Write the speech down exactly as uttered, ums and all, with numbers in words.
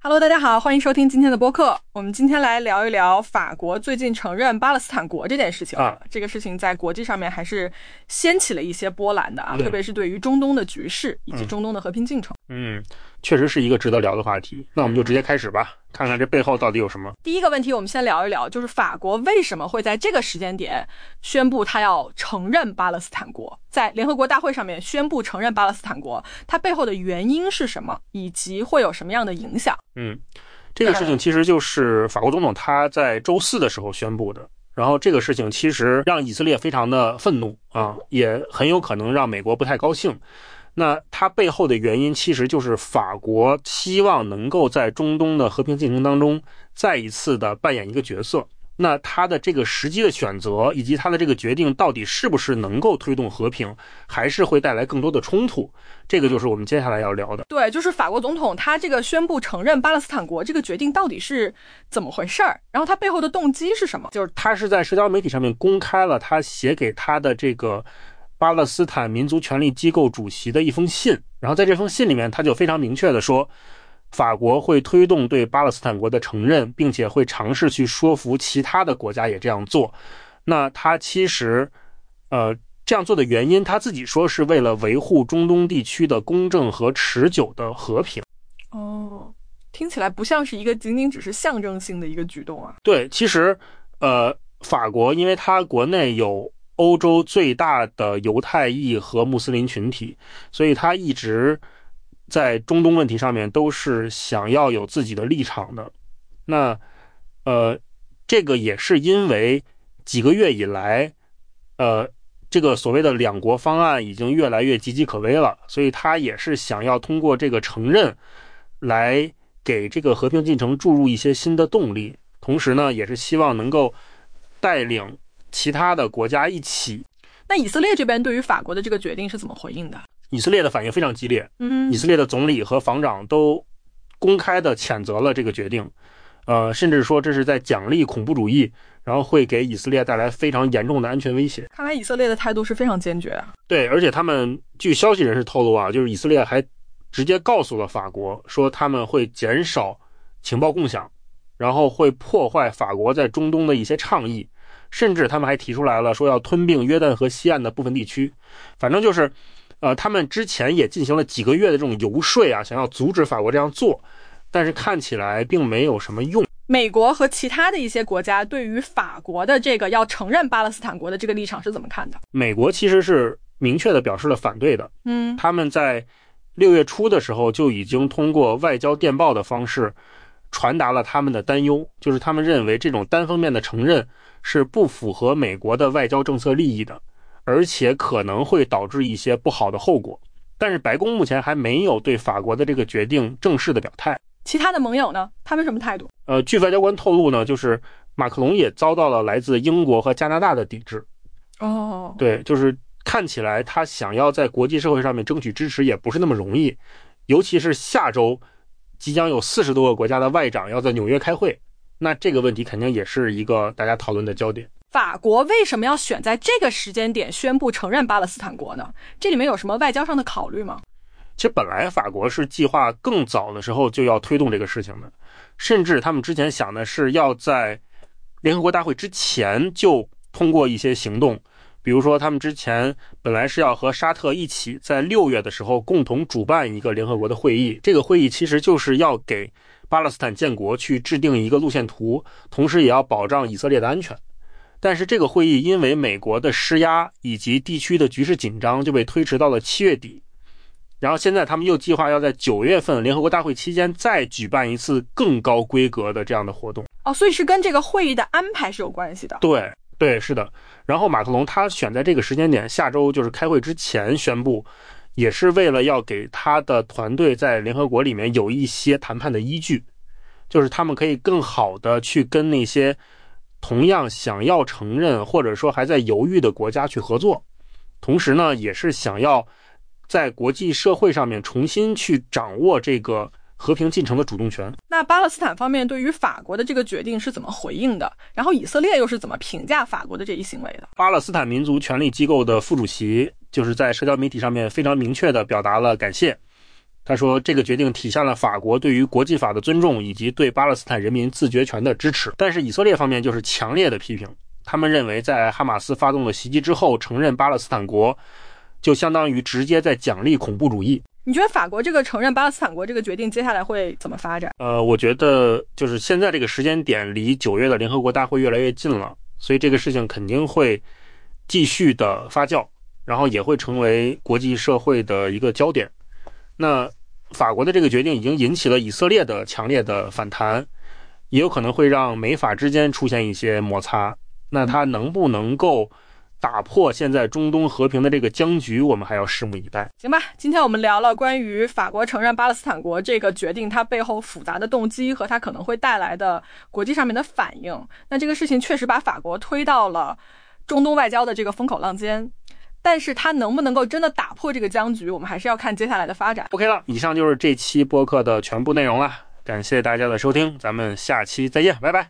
Hello， 大家好，欢迎收听今天的播客。我们今天来聊一聊法国最近承认巴勒斯坦国这件事情啊。这个事情在国际上面还是掀起了一些波澜的啊，特别是对于中东的局势以及中东的和平进程。 嗯，确实是一个值得聊的话题。那我们就直接开始吧，看看这背后到底有什么。 第一个问题，我们先聊一聊，就是法国为什么会在这个时间点宣布他要承认巴勒斯坦国，在联合国大会上面宣布承认巴勒斯坦国，它背后的原因是什么，以及会有什么样的影响？ 嗯，这个事情其实就是法国总统他在周四的时候宣布的。然后这个事情其实让以色列非常的愤怒啊，也很有可能让美国不太高兴。那它背后的原因其实就是法国希望能够在中东的和平进程当中再一次的扮演一个角色。那他的这个时机的选择以及他的这个决定到底是不是能够推动和平，还是会带来更多的冲突，这个就是我们接下来要聊的。 对，就是法国总统他这个宣布承认巴勒斯坦国这个决定到底是怎么回事儿，然后他背后的动机是什么？ 就是他是在社交媒体上面公开了他写给他的这个巴勒斯坦民族权利机构主席的一封信，然后在这封信里面他就非常明确的说，法国会推动对巴勒斯坦国的承认，并且会尝试去说服其他的国家也这样做。那他其实呃这样做的原因，他自己说是为了维护中东地区的公正和持久的和平。 哦，听起来不像是一个仅仅只是象征性的一个举动啊。 对，其实呃法国因为它国内有欧洲最大的犹太裔和穆斯林群体，所以他一直在中东问题上面都是想要有自己的立场的。那呃这个也是因为几个月以来呃这个所谓的两国方案已经越来越岌岌可危了，所以他也是想要通过这个承认来给这个和平进程注入一些新的动力，同时呢也是希望能够带领其他的国家一起。 那以色列这边对于法国的这个决定是怎么回应的？ 以色列的反应非常激烈， 嗯， 以色列的总理和防长都公开的谴责了这个决定，呃，甚至说这是在奖励恐怖主义，然后会给以色列带来非常严重的安全威胁。 看来以色列的态度是非常坚决啊。 对，而且他们据消息人士透露啊，就是以色列还直接告诉了法国，说他们会减少情报共享，然后会破坏法国在中东的一些倡议，甚至他们还提出来了说要吞并约旦河西岸的部分地区。反正就是呃，他们之前也进行了几个月的这种游说啊，想要阻止法国这样做，但是看起来并没有什么用。 美国和其他的一些国家对于法国的这个要承认巴勒斯坦国的这个立场是怎么看的？ 美国其实是明确的表示了反对的。 嗯， 他们在六月初的时候就已经通过外交电报的方式传达了他们的担忧，就是他们认为这种单方面的承认是不符合美国的外交政策利益的，而且可能会导致一些不好的后果。但是白宫目前还没有对法国的这个决定正式的表态。 其他的盟友呢？他们什么态度？ 呃，据外交官透露呢，就是马克龙也遭到了来自英国和加拿大的抵制。 哦， 对，就是看起来他想要在国际社会上面争取支持也不是那么容易，尤其是下周即将有四十多个国家的外长要在纽约开会，那这个问题肯定也是一个大家讨论的焦点。 法国为什么要选在这个时间点宣布承认巴勒斯坦国呢？这里面有什么外交上的考虑吗？ 其实本来法国是计划更早的时候就要推动这个事情的，甚至他们之前想的是要在联合国大会之前就通过一些行动，比如说他们之前本来是要和沙特一起在六月的时候共同主办一个联合国的会议，这个会议其实就是要给巴勒斯坦建国去制定一个路线图，同时也要保障以色列的安全。但是这个会议因为美国的施压以及地区的局势紧张就被推迟到了七月底，然后现在他们又计划要在九月份联合国大会期间再举办一次更高规格的这样的活动。 哦，所以是跟这个会议的安排是有关系的。 对对，是的。然后马克龙他选在这个时间点，下周就是开会之前宣布，也是为了要给他的团队在联合国里面有一些谈判的依据，就是他们可以更好的去跟那些同样想要承认或者说还在犹豫的国家去合作，同时呢也是想要在国际社会上面重新去掌握这个和平进程的主动权。 那巴勒斯坦方面对于法国的这个决定是怎么回应的？然后以色列又是怎么评价法国的这一行为的？ 巴勒斯坦民族权利机构的副主席就是在社交媒体上面非常明确地表达了感谢， 他说这个决定体现了法国对于国际法的尊重以及对巴勒斯坦人民自决权的支持。但是以色列方面就是强烈的批评，他们认为在哈马斯发动了袭击之后，承认巴勒斯坦国就相当于直接在奖励恐怖主义。 你觉得法国这个承认巴勒斯坦国这个决定接下来会怎么发展？ 呃，我觉得就是现在这个时间点离九月的联合国大会越来越近了，所以这个事情肯定会继续的发酵，然后也会成为国际社会的一个焦点。那法国的这个决定已经引起了以色列的强烈的反弹，也有可能会让美法之间出现一些摩擦。那它能不能够打破现在中东和平的这个僵局，我们还要拭目以待。 行吧，今天我们聊了关于法国承认巴勒斯坦国这个决定，它背后复杂的动机和它可能会带来的国际上面的反应。那这个事情确实把法国推到了中东外交的这个风口浪尖，但是它能不能够真的打破这个僵局，我们还是要看接下来的发展。 OK 了，以上就是这期播客的全部内容了，感谢大家的收听，咱们下期再见，拜拜。